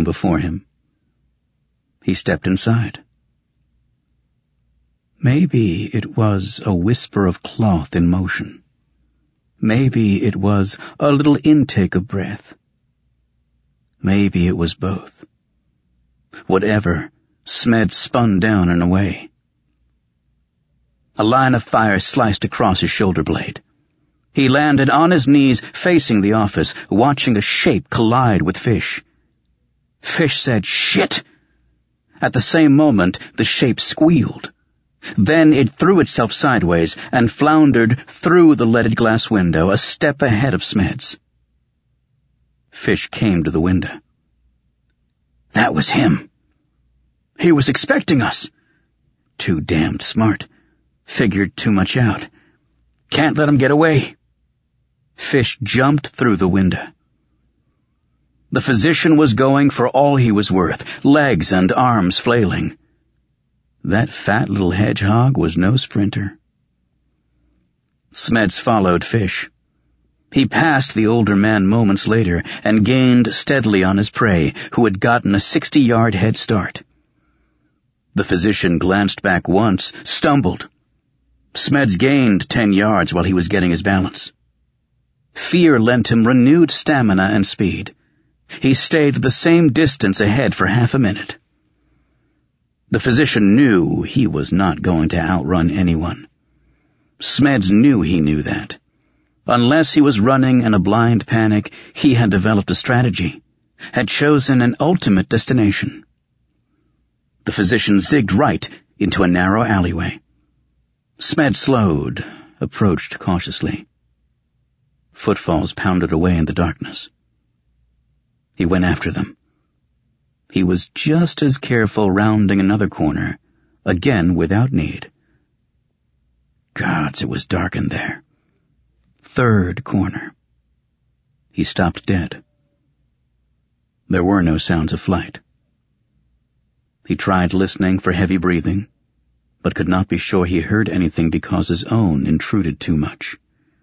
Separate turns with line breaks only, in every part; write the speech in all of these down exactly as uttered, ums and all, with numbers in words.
from before him. He stepped inside. Maybe it was a whisper of cloth in motion. Maybe it was a little intake of breath. Maybe it was both. Whatever, Smed spun down and away. A line of fire sliced across his shoulder blade. He landed on his knees, facing the office, watching a shape collide with Fish. Fish said, "Shit!" At the same moment, the shape squealed. Then it threw itself sideways and floundered through the leaded glass window, a step ahead of Smed's. Fish came to the window. That was him. He was expecting us. Too damned smart. Figured too much out. Can't let him get away. Fish jumped through the window. The physician was going for all he was worth, legs and arms flailing. That fat little hedgehog was no sprinter. Smeds followed Fish. He passed the older man moments later and gained steadily on his prey, who had gotten a sixty-yard head start. The physician glanced back once, stumbled. Smeds gained ten yards while he was getting his balance. Fear lent him renewed stamina and speed. He stayed the same distance ahead for half a minute. The physician knew he was not going to outrun anyone. Smeds knew he knew that. Unless he was running in a blind panic, he had developed a strategy, had chosen an ultimate destination. The physician zigged right into a narrow alleyway. Smed slowed, approached cautiously. Footfalls pounded away in the darkness. He went after them. He was just as careful rounding another corner, again without need. Gods, it was dark in there. Third corner. He stopped dead. There were no sounds of flight. He tried listening for heavy breathing, but could not be sure he heard anything because his own intruded too much.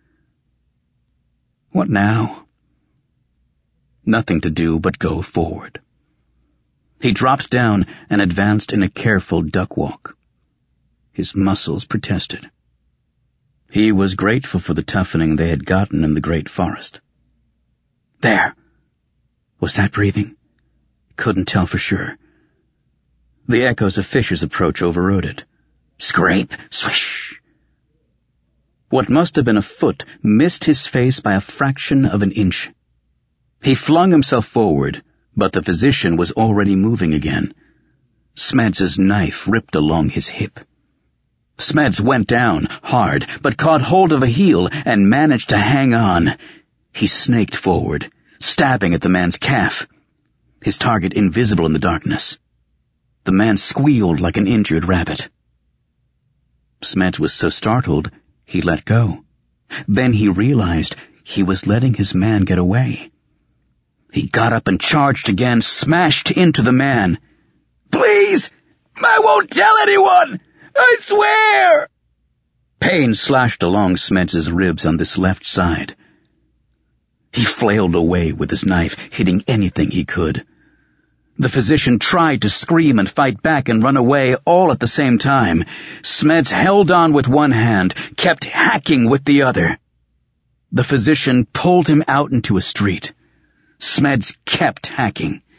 What now? Nothing to do but go forward. He dropped down and advanced in a careful duck walk. His muscles protested. He was grateful for the toughening they had gotten in the great forest. There! Was that breathing? Couldn't tell for sure. The echoes of Fisher's approach overrode it. Scrape! Swish! What must have been a foot missed his face by a fraction of an inch. He flung himself forward, but the physician was already moving again. Smeds' knife ripped along his hip. Smeds went down, hard, but caught hold of a heel and managed to hang on. He snaked forward, stabbing at the man's calf, his target invisible in the darkness. The man squealed like an injured rabbit. Smeds was so startled, he let go. Then he realized he was letting his man get away. He got up and charged again, smashed into the man. Please! I won't tell anyone! I swear! Pain slashed along Smeds' ribs on this left side. He flailed away with his knife, hitting anything he could. The physician tried to scream and fight back and run away all at the same time. Smeds held on with one hand, kept hacking with the other. The physician pulled him out into a street. Smeds kept hacking.